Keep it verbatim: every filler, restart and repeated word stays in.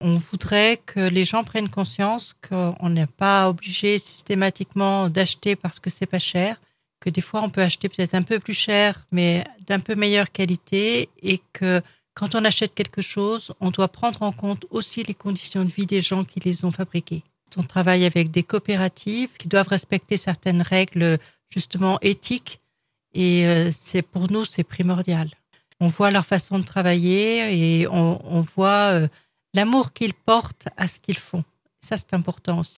On voudrait que les gens prennent conscience qu'on n'est pas obligé systématiquement d'acheter parce que c'est pas cher, que des fois on peut acheter peut-être un peu plus cher, mais d'un peu meilleure qualité, et que quand on achète quelque chose, on doit prendre en compte aussi les conditions de vie des gens qui les ont fabriqués. On travaille avec des coopératives qui doivent respecter certaines règles justement éthiques, et euh, c'est pour nous c'est primordial. On voit leur façon de travailler et on, on voit euh, l'amour qu'ils portent à ce qu'ils font. Ça, c'est important aussi.